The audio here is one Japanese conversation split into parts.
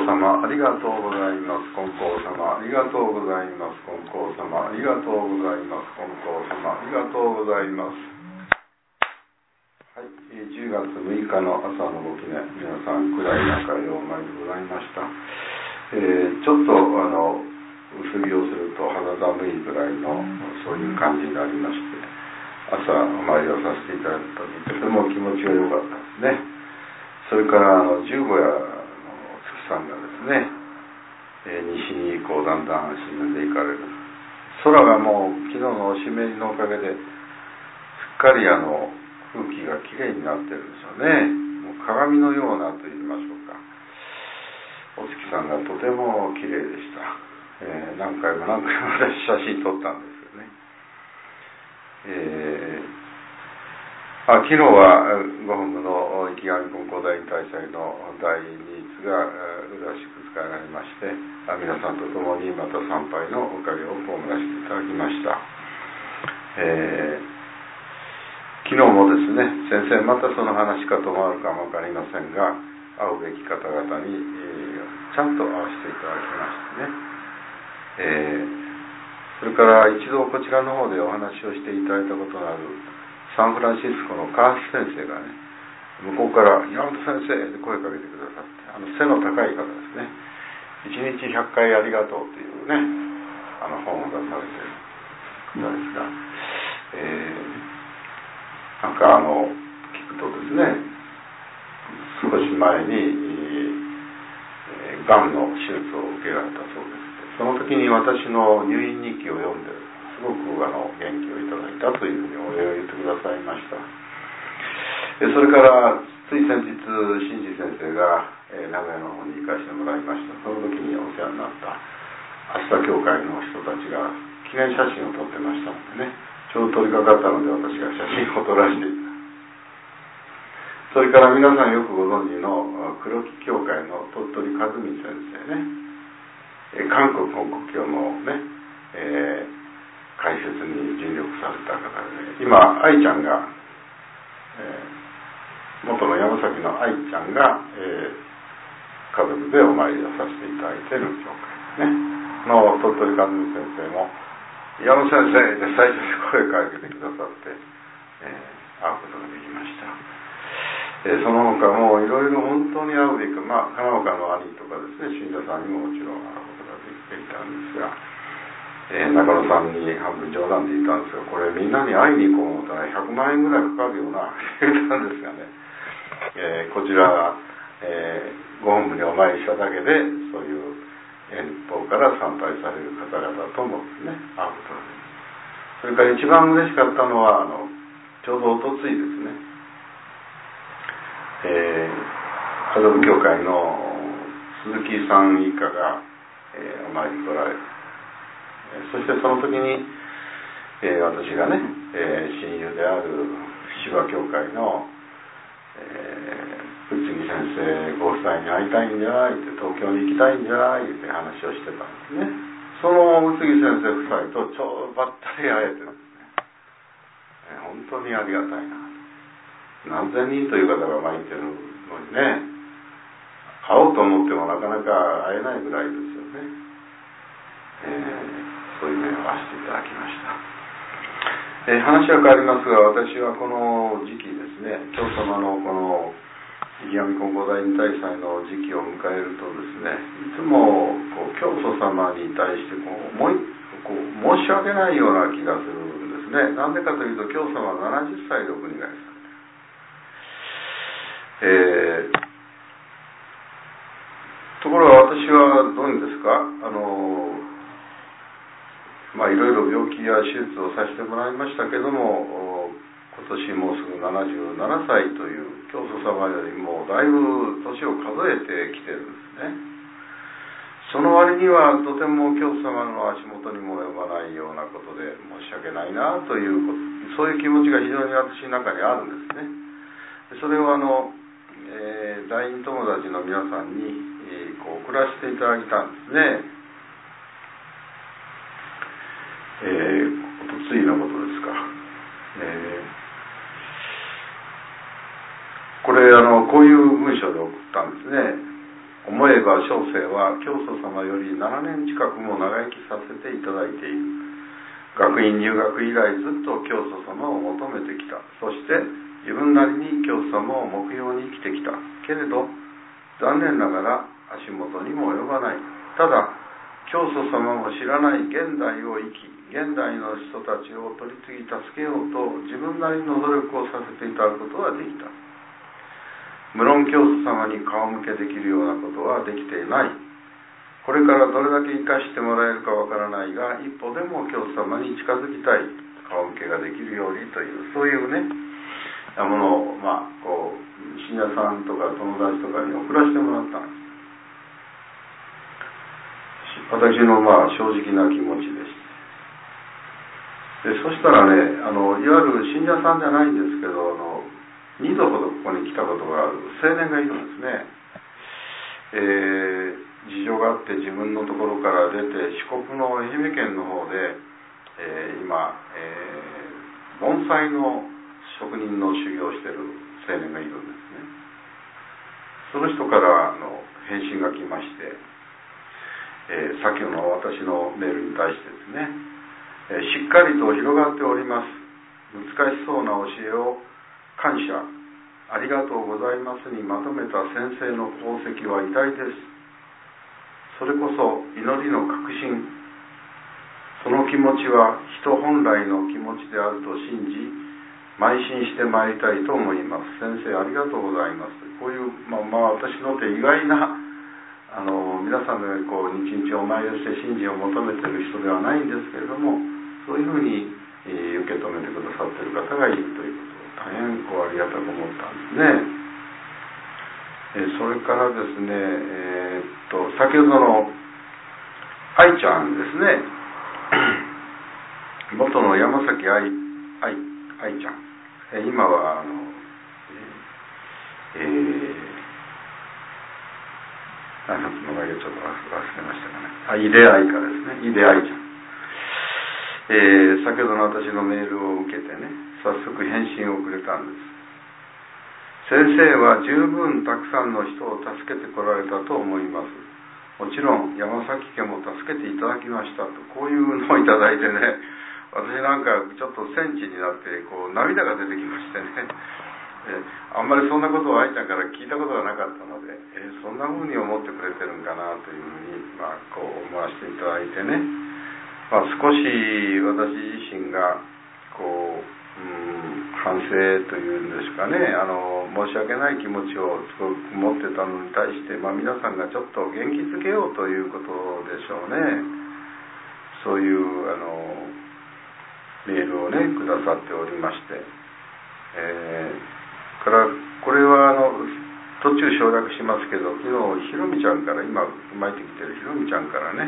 光様ありがとうございます。金光様ありがとうございます。金光様ありがとうございます。金光様ありがとうございます。はい、10月6日の朝のご記念、皆さん暗い中ようまいでございました。ちょっと薄着をすると肌寒いぐらいのそういう感じになりまして、朝お参りをさせていただいた時とても気持ちが良かったですね。それから十五夜のお月さんがですね、西にだんだん沈んでいかれる。空がもう昨日のお湿りのおかげですっかり空気がきれいになってるんですよね。もう鏡のようなと言いましょうか。お月さんがとてもきれいでした。何回も私写真撮ったんですけどね。昨日はご本部の池上金光大院大祭の第2日が麗しく使えられまして、皆さんと共にまた参拝のおかげを被らせていただきました。昨日もですね、先生またその話かともあるかも分かりませんが、会うべき方々に、ちゃんと会わせていただきましてね、それから一度こちらの方でお話をしていただいたことのあるサンフランシスコのカース先生がね、向こうから山本先生で声かけてくださって、背の高い方ですね、1日100回ありがとうというね、本を出されている方ですが、聞くとですね、少し前にがんの手術を受けられたそうです。その時に私の入院日記を読んですごく元気をいただいたというふうにお礼を言ってくださいました。それからつい先日新次先生が名古屋の方に行かせてもらいました。その時にお世話になった明日教会の人たちが記念写真を撮ってましたのでね、ちょうど取り掛かったので私が写真を撮らせていただきます。それから皆さんよくご存知の黒木教会の鳥取和美先生ね、韓国本国教のね、解説に尽力された方で、今愛ちゃんが、元の山崎の愛ちゃんが、家族でお参りをさせていただいている教会ねの鳥取和美先生も山本先生で最初に声をかけてくださって、会うことができました。その他もいろいろ本当に会うべき、金岡の兄とかですね、信者さんにももちろん会うことができていたんですが、中野さんに半分冗談で言ったんですが、これみんなに会いに行こう思ったら100万円ぐらいかかるよなって言ったんですがね、こちら、ご本部にお参りしただけでそういう遠方から参拝される方々ともですね、会うことができます。それから一番嬉しかったのはちょうどおとついですね、家族協会の鈴木さん一家が、お参りに来られる。そしてその時に、私がね、親友である芝教会の、宇津木先生ご夫妻に会いたいんじゃいって、東京に行きたいんじゃいって話をしてたんですね。その宇津木先生夫妻とちょうどばったり会えてるんですね。本当にありがたいな。何千人という方が参ってるのにね、会おうと思ってもなかなか会えないぐらいですよね。そういう目を合わせていただきました。話は変わりますが、私はこの時期ですね、教様のこの池上金光大院大祭の時期を迎えるとですね、いつも教祖様に対して申し訳ないような気がするんですね。なんでかというと、教祖様は70歳でお国替えされところが私はどういうんですか、いろいろ病気や手術をさせてもらいましたけども、今年もうすぐ77歳という教祖様よりもだいぶ年を数えてきてるんですね。その割にはとても教祖様の足元にも及ばないようなことで申し訳ないなということ、そういう気持ちが非常に私の中にあるんですね。それを大院友達の皆さんに、送らせていただいたんですね。おとついのことですか。これこういう文章で送ったんですね。 思えば小生は教祖様より7年近くも長生きさせていただいている。学院入学以来ずっと教祖様を求めてきた。そして自分なりに教祖様を目標に生きてきた。けれど残念ながら足元にも及ばない。ただ教祖様も知らない現代を生き、現代の人たちを取り次ぎ助けようと自分なりの努力をさせていただくことはできた。無論教祖様に顔向けできるようなことはできていない。これからどれだけ生かしてもらえるかわからないが、一歩でも教祖様に近づきたい、顔向けができるようにという、そういうねものを信者さんとか友達とかに送らせてもらったんです。私の正直な気持ちでした。でそしたらね、いわゆる信者さんじゃないんですけど、2度ほどここに来たことがある青年がいるんですね。事情があって自分のところから出て四国の愛媛県の方で、今、盆栽の職人の修行をしている青年がいるんですね。その人から返信が来まして、先ほどの私のメールに対してですね、しっかりと広がっております。難しそうな教えを感謝ありがとうございますにまとめた先生の功績は偉大です。それこそ祈りの確信、その気持ちは人本来の気持ちであると信じ邁進してまいりたいと思います。先生ありがとうございます。こういう、私の手意外な皆さんのように日々お参りをして信心を求めている人ではないんですけれども、そういうふうに、受け止めてくださっている方がいるということを大変ありがたく思ったんですね。それからですね、先ほどの愛ちゃんですね元の山崎愛ちゃん、今は名前がちょっと忘れましたかね。井出愛香ですね。井出愛ちゃん。先ほどの私のメールを受けてね、早速返信をくれたんです。先生は十分たくさんの人を助けてこられたと思います。もちろん山崎家も助けていただきましたと、こういうのをいただいてね、私なんかちょっと戦地になって涙が出てきましてね。あんまりそんなことを愛ちゃんから聞いたことがなかったので、そんな風に思ってくれてるんかなというふうに、思わせていただいてね、少し私自身が反省というんですかね、申し訳ない気持ちをすごく持ってたのに対して、皆さんがちょっと元気づけようということでしょうね。そういうメールをねくださっておりまして、からこれは途中省略しますけど、昨日ひろみちゃんから今巻いてきてるひろみちゃんからね、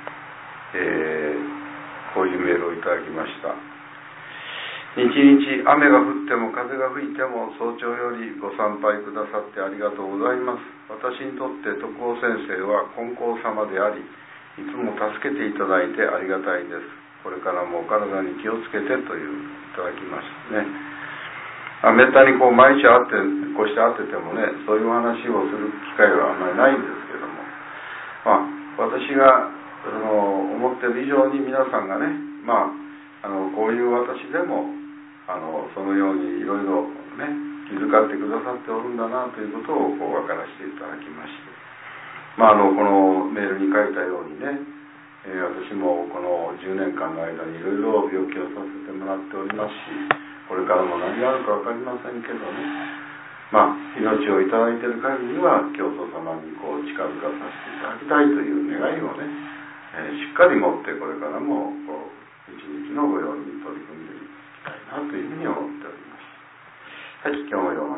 こういうメールをいただきました。日々雨が降っても風が吹いても早朝よりご参拝くださってありがとうございます。私にとって徳尾先生は金光様であり、いつも助けていただいてありがたいです。これからもお体に気をつけてといういただきましたね。めったに毎日こうして会っててもね、そういう話をする機会はあんまりないんですけども、私が思ってる以上に皆さんがね、こういう私でもそのようにいろいろね気遣ってくださっておるんだなということを分からせていただきまして、このメールに書いたようにね、私もこの10年間の間にいろいろ病気をさせてもらっておりますし、これからも何があるか分かりませんけどね、命をいただいている限りは教祖様に近づかさせていただきたいという願いをね、しっかり持ってこれからも一日の御用に取り組んでいきたいなというふうに思っております。はい、今日も